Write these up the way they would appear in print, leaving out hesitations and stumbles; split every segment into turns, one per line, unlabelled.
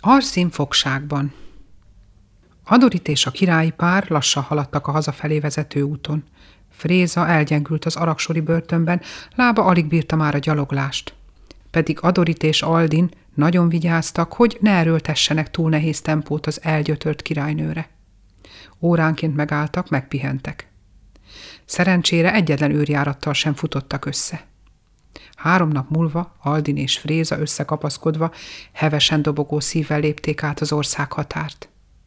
Arszín fogságban. Adorit és a királyi pár lassan haladtak a hazafelé vezető úton. Fréza elgyengült az araksori börtönben, lába alig bírta már a gyaloglást. Pedig Adorit és Aldin nagyon vigyáztak, hogy ne erőltessenek túl nehéz tempót az elgyötört királynőre. Óránként megálltak, megpihentek. Szerencsére egyetlen őrjárattal sem futottak össze. 3 nap múlva Aldin és Fréza összekapaszkodva, hevesen dobogó szívvel lépték át az ország határt.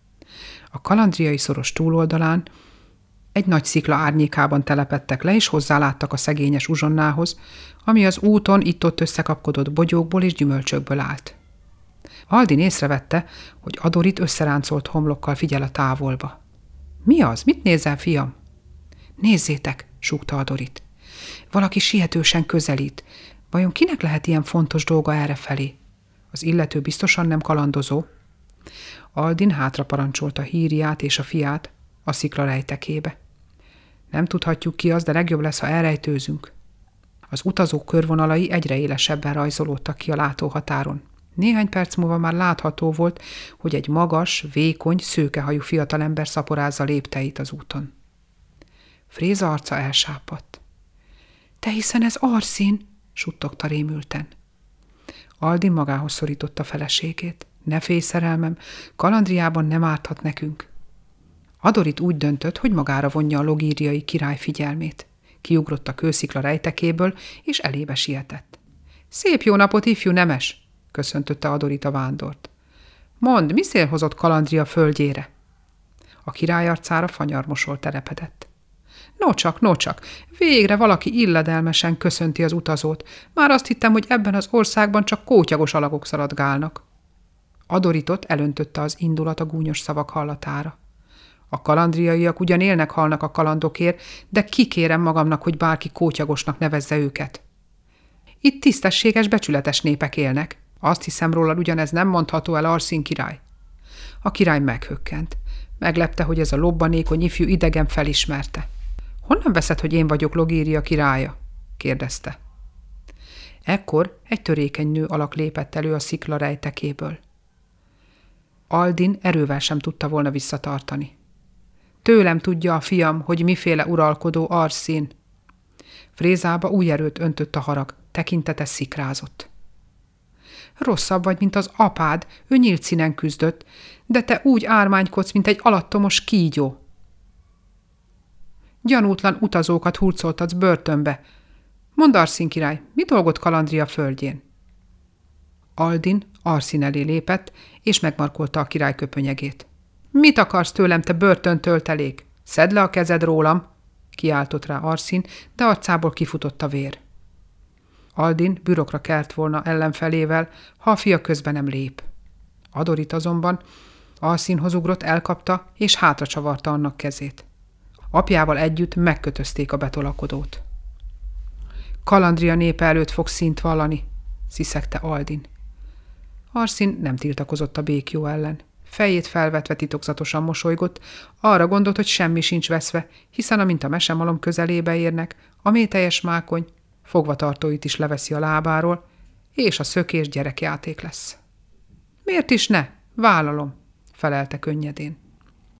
A kalandriai szoros túloldalán egy nagy szikla árnyékában telepedtek le, és hozzáláttak a szegényes uzsonnához, ami az úton itt-ott összekapkodott bogyókból és gyümölcsökből állt. Aldin észrevette, hogy Adorit összeráncolt homlokkal figyel a távolba. – Mi az? Mit nézel, fiam? – Nézzétek! – súgta Adorit. – Valaki sietősen közelít. Vajon kinek lehet ilyen fontos dolga errefelé? Az illető biztosan nem kalandozó. Aldin hátra parancsolta Híriát és a fiát a szikla rejtekébe. Nem tudhatjuk ki az, de legjobb lesz, ha elrejtőzünk. Az utazók körvonalai egyre élesebben rajzolódtak ki a látóhatáron. Néhány perc múlva már látható volt, hogy egy magas, vékony, szőkehajú fiatalember szaporázza lépteit az úton. Fréza arca elsápadt. – Te hiszen ez Arszín! – suttogta rémülten. Aldin magához szorította feleségét. – Ne félj, szerelmem, Kalandriában nem árthat nekünk. Adorit úgy döntött, hogy magára vonja a logíriai király figyelmét. Kiugrott a kőszikla rejtekéből, és elébe sietett. – Szép jó napot, ifjú nemes! – köszöntötte Adorit a vándort. – Mondd, mi szél hozott Kalandria földjére? A király arcára fanyarmosol telepedett. – Nocsak, végre valaki illedelmesen köszönti az utazót. Már azt hittem, hogy ebben az országban csak kótyagos alakok szaladgálnak. Adoritot elöntötte az indulat a gúnyos szavak hallatára. A kalandriaiak ugyan élnek-halnak a kalandokért, de kikérem magamnak, hogy bárki kótyagosnak nevezze őket. Itt tisztességes, becsületes népek élnek. Azt hiszem, rólad ugyanez nem mondható el, Arszín király. A király meghökkent. Meglepte, hogy ez a lobbanékony ifjú idegen felismerte. Honnan veszed, hogy én vagyok Logíria királya? kérdezte. Ekkor egy törékeny nő alak lépett elő a szikla rejtekéből. Aldin erővel sem tudta volna visszatartani. Tőlem tudja a fiam, hogy miféle uralkodó Arszín. Frézába új erőt öntött a harag, tekintete szikrázott. Rosszabb vagy, mint az apád, ő nyílt színen küzdött, de te úgy ármánykodsz, mint egy alattomos kígyó. Gyanútlan utazókat hurcoltatsz börtönbe. Mondd, Arszín király, mi dolgot Kalandria földjén? Aldin Arszín elé lépett, és megmarkolta a király köpönyegét. Mit akarsz tőlem, te börtöntöltelék? Szedd le a kezed rólam! Kiáltott rá Arszín, de arcából kifutott a vér. Aldin bürokra kelt volna ellenfelével, ha a fia közben nem lép. Adorit azonban Arszínhoz ugrott, elkapta, és hátra csavarta annak kezét. Apjával együtt megkötözték a betolakodót. Kalandria népe előtt fog színt vallani, sziszegte Aldin. Arszín nem tiltakozott a békjó ellen. Fejét felvetve titokzatosan mosolygott, arra gondolt, hogy semmi sincs veszve, hiszen amint a mesemalom közelébe érnek, a mételyes mákony fogvatartóit is leveszi a lábáról, és a szökés gyerekjáték lesz. Miért is ne? Vállalom, felelte könnyedén.